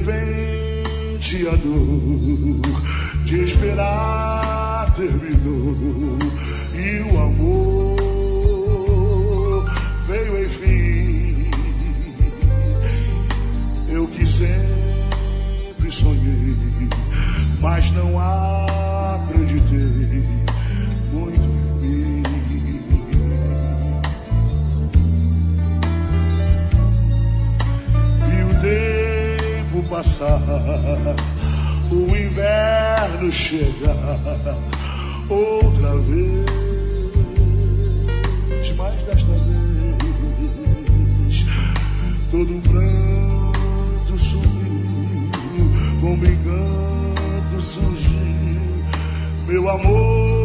repente a dor de esperar terminou e o amor veio enfim. Eu que sempre sonhei, mas não acreditei muito em mim. Vi o tempo passar, o inverno chegar outra vez, mas desta vez todo o pranto sumiu, com o encanto surgiu, meu amor.